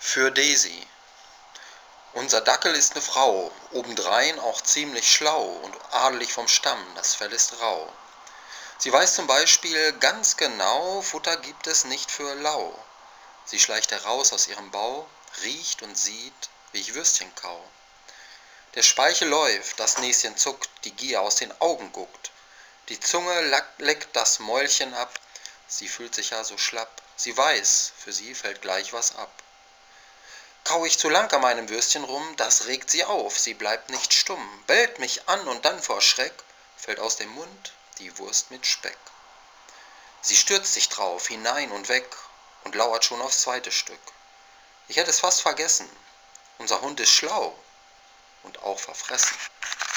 Für Daisy. Unser Dackel ist ne Frau, obendrein auch ziemlich schlau und adelig vom Stamm, das Fell ist rau. Sie weiß zum Beispiel ganz genau, Futter gibt es nicht für lau. Sie schleicht heraus aus ihrem Bau, riecht und sieht, wie ich Würstchen kau. Der Speichel läuft, das Näschen zuckt, die Gier aus den Augen guckt. Die Zunge leckt das Mäulchen ab, sie fühlt sich ja so schlapp. Sie weiß, für sie fällt gleich was ab. Kau ich zu lang an meinem Würstchen rum, das regt sie auf, sie bleibt nicht stumm, bellt mich an und dann vor Schreck fällt aus dem Mund die Wurst mit Speck. Sie stürzt sich drauf, hinein und weg und lauert schon aufs zweite Stück. Ich hätte es fast vergessen, unser Hund ist schlau und auch verfressen.